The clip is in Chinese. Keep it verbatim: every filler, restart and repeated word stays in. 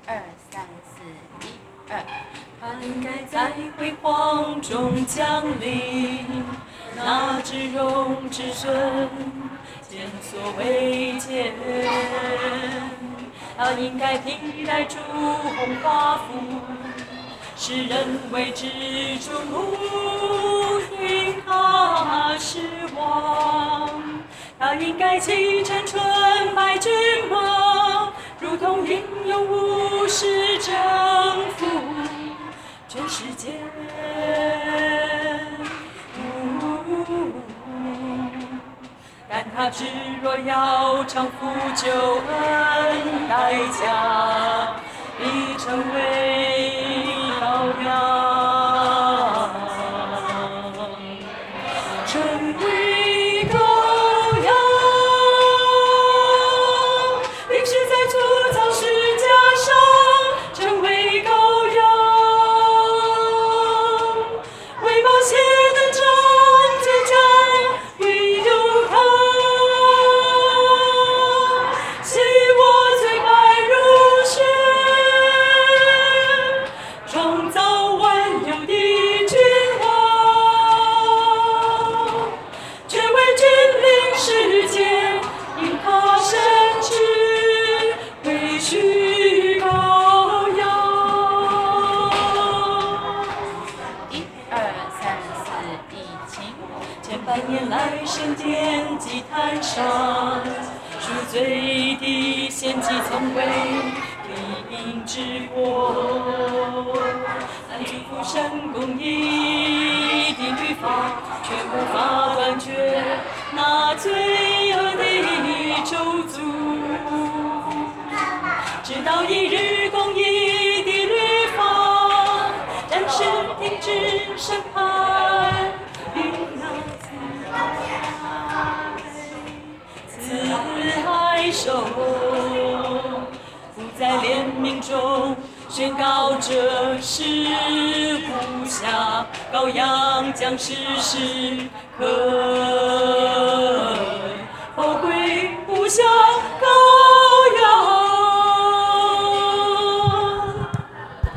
二三四，一二。 他应该在辉煌中降临，那至荣至尊，前所未见。他应该披戴朱红华服，使人为之瞩目，因他是王。他应该骑乘纯白骏马，如同英勇武士征服全世界。但他只若要偿付救恩代价，已成为羔羊，成为羔羊，定是在铸造石架上成为羔羊，为冒险的仗坚强，唯有他。洗我最白如雪，创造万有的君王，却为君临世间，因他深知为须羔羊。 一二三四，一起。 千百年来，圣殿祭坛上，赎罪的献祭从未必应之过。但祝福神公义的律法，却无法断绝那罪恶的咒诅。直到一日，公义的律法暂时停止审判，与那慈爱手不在怜悯中宣告这是无瑕，羔羊将世事可